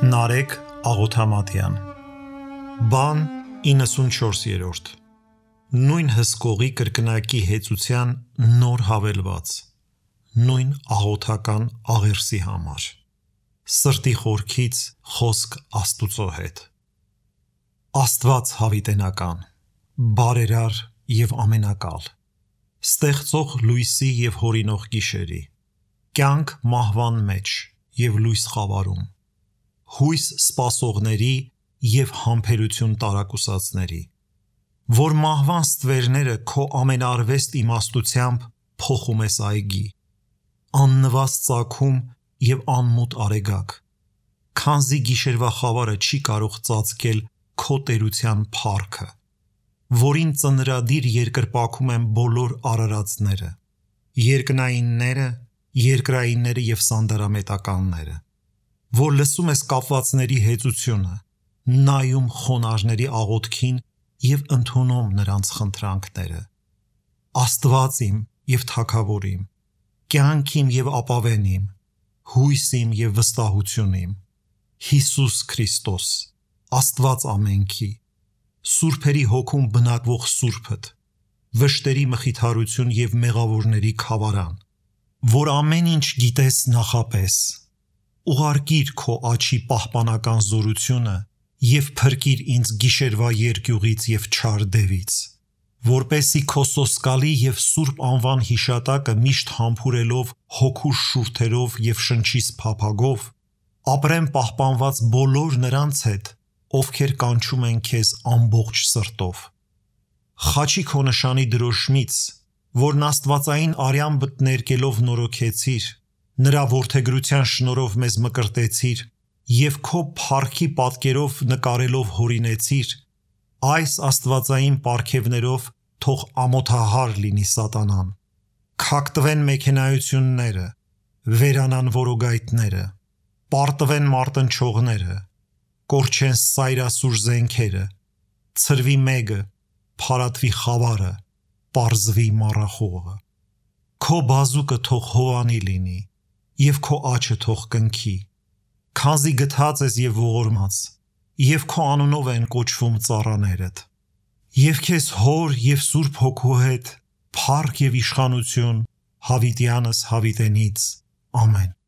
Նարեկ Աղոթամատյան Բան 94-րդ Նույն հսկողի կրկնակի հեծության նոր հավելված Նույն աղոթական աղերսի համար Սրտի խորքից խոսք Աստուծո հետ Աստված հավիտենական բարերար և ամենակալ Ստեղծող լույսի և հորինող գիշերի Կյանք մահվան մեջ և լույս խավարում Հույս սպասողների և համբերություն տարակուսածների Որ մահվան ստվերները քո ամենարվեստ իմաստությամբ փոխում ես այգի Աննվազ ծագում և անմոտ արեգակ Քանզի գիշերվա խավարը չի կարող ծածկել քո տերության փառքը Որին ծնրադիր երկրպագում են բոլոր արարածները Երկնայինները, երկրայինները և սանդարամետականները Որ լսում ես կապվածների հեծությունը Նայում խոնարհների աղոթքին և ընդունում նրանց խնդրանքները Աստված իմ և թագավոր իմ Կյանք իմ և ապավեն իմ Հույս իմ և վստահություն իմ Հիսուս Քրիստոս Աստված ամենքի Սուրբերի հոգում բնակվող Սուրբդ Վշտերի մխիթարություն և մեղավորների քավարան Որ ամեն ինչ գիտես նախապես Ուղարկիր քո աջի պահպանական զորությունը և փրկիր ինձ գիշերվա երկյուղից և չար դևից Որպեսզի քո սոսկալի և սուրբ անվան հիշատակը միշտ համբուրելով հոգուս շուրթերով և շնչիս փափագով ապրեմ պահպանված բոլոր նրանց հետ ովքեր կանչում են քեզ ամբողջ սրտով Խաչի քո նշանի դրոշմից որն աստվածային արյամբդ ներկելով նորոգեցիր Նրա որդեգրության շնորհով մեզ մկրտեցիր և քո փառքի պատկերով նկարելով հորինեցիր Այս աստվածային պարգևներով թող ամոթահար լինի սատանան Քակտվեն մեքենայությունները, վերանան որոգայթները, պարտվեն մարտնչողները, կորչեն սայրասուր զենքերը, ցրվի մեգը, փարատվի խավարը, պարզվի մառախողը Քո բազուկը թող հովանի լինի և քո աջը թող կնքի Քանզի գթած ես և ողորմած և քո անունով են կոչվում ծառաներդ Եվ քեզ հոր և սուրբ հոգու հետ փառք և իշխանություն հավիտյանս հավիտենից ամեն